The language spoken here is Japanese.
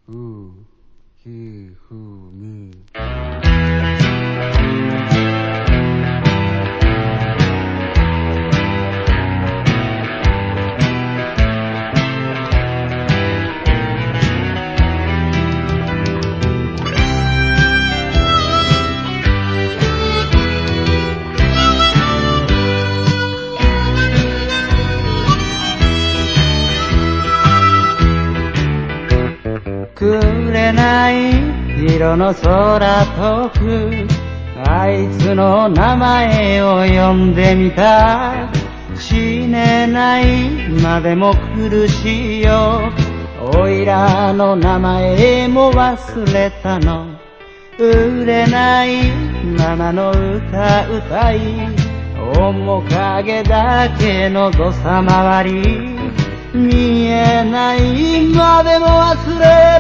ふ、ひ、ふ、み。 紅色の空遠くあいつの名前を呼んでみた死ねないまでも苦しいよおいらの名前も忘れたの売れないままの歌歌い面影だけの土佐回り見えないまでも忘れ